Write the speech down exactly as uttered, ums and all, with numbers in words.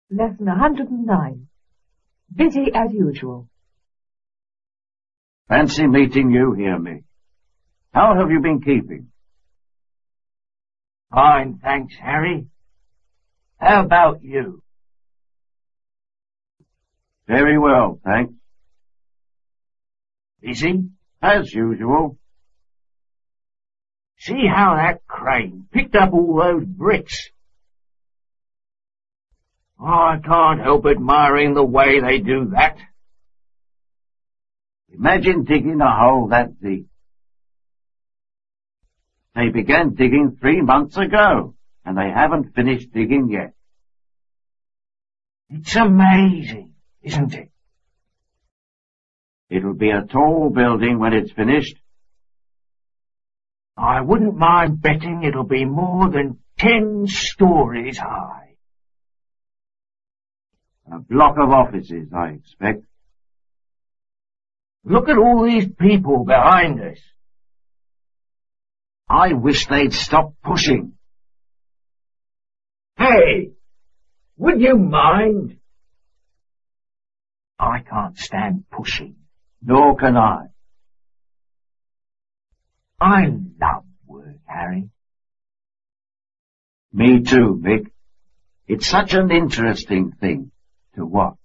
Lesson one hundred and nine. Busy as usual. Fancy meeting you here, Mick. How have you been keeping? Fine, thanks, Harry. How about you? Very well, thanks. Busy? As usual. See how that crane picked up all those bricks? I can't help admiring the way they do that. Imagine digging a hole that deep. They began digging three months ago, and they haven't finished digging yet. It's amazing, isn't it? It'll be a tall building when it's finished. I wouldn't mind betting it'll be more than ten stories high. A block of offices, I expect. Look at all these people behind us. I wish they'd stop pushing. Hey, would you mind? I can't stand pushing. Nor can I. I love work, Harry. Me too, Mick. It's such an interesting thing to watch.